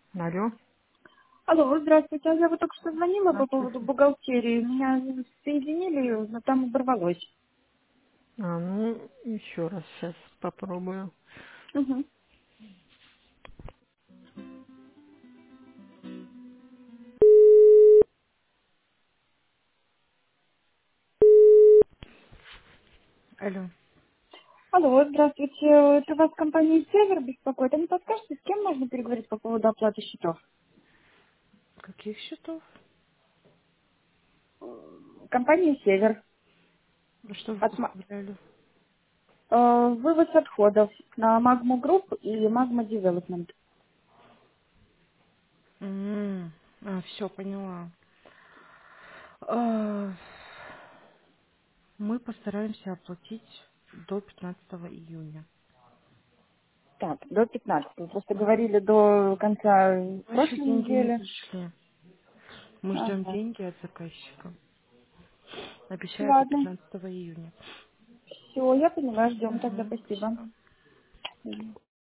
Алло, Алло, здравствуйте. Я вот только что звонила по поводу здравствуйте. бухгалтерии. Меня соединили, но там оборвалось. Ну, еще раз сейчас попробую. Угу. Алло, Алло, здравствуйте. Это вас компания «Север» беспокоит. А не подскажете, с кем можно переговорить по поводу оплаты счетов? каких счетов? Компания «Север». Что вы От поставляли? вывоз отходов на Magma Group и Magma Development. Все, поняла. А, Мы постараемся оплатить до 15 июня. Так, до 15. Вы просто говорили до конца Но еще прошлой деньги не недели. пришли. Мы ждем Ага. деньги от заказчика. Обещаю до Ладно. 15 июня. Все, я поняла. Ждем тогда. Угу, Спасибо. спасибо. Мгм.